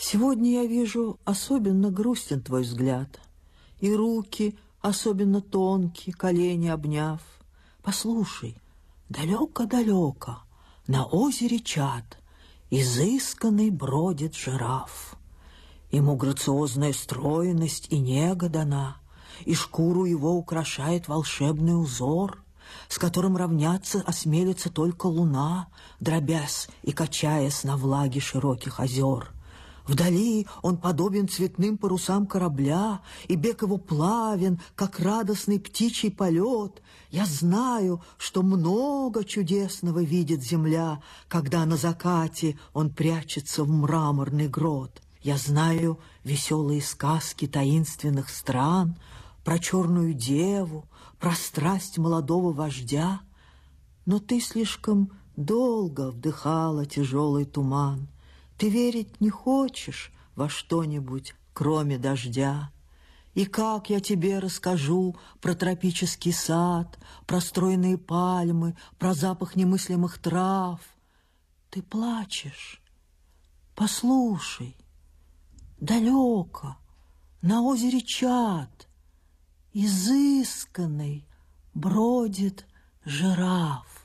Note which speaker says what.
Speaker 1: Сегодня я вижу, особенно грустен твой взгляд, и руки особенно тонкие, колени обняв. Послушай, далеко-далеко на озере Чад изысканный бродит жираф. Ему грациозная стройность и нега дана, и шкуру его украшает волшебный узор, с которым равняться осмелится только луна, дробясь и качаясь на влаге широких озер. Вдали он подобен цветным парусам корабля, и бег его плавен, как радостный птичий полет. Я знаю, что много чудесного видит земля, когда на закате он прячется в мраморный грот. Я знаю веселые сказки таинственных стран, про черную деву, про страсть молодого вождя. Но ты слишком долго вдыхала тяжелый туман. Ты верить не хочешь во что-нибудь, кроме дождя. И как я тебе расскажу про тропический сад, про стройные пальмы, про запах немыслимых трав? Ты плачешь. Послушай, далеко, на озере Чад, изысканный бродит жираф.